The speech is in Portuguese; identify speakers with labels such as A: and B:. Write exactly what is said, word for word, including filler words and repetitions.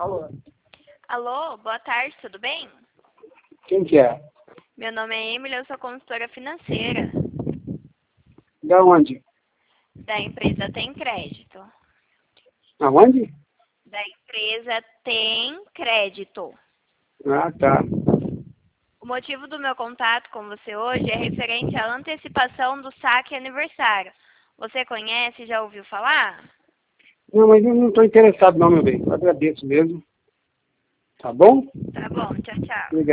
A: Alô?
B: Alô, boa tarde, tudo bem?
A: Quem que é?
B: Meu nome é Emily, eu sou consultora financeira
A: Da onde?
B: da empresa Tem Crédito.
A: Aonde?
B: Da empresa Tem Crédito.
A: Ah, tá.
B: O motivo do meu contato com você hoje é referente à antecipação do saque aniversário. Você conhece, já ouviu falar?
A: Não, mas eu não estou interessado não, meu bem. Eu agradeço mesmo. Tá bom?
B: Tá bom, tchau, tchau.
A: Obrigado.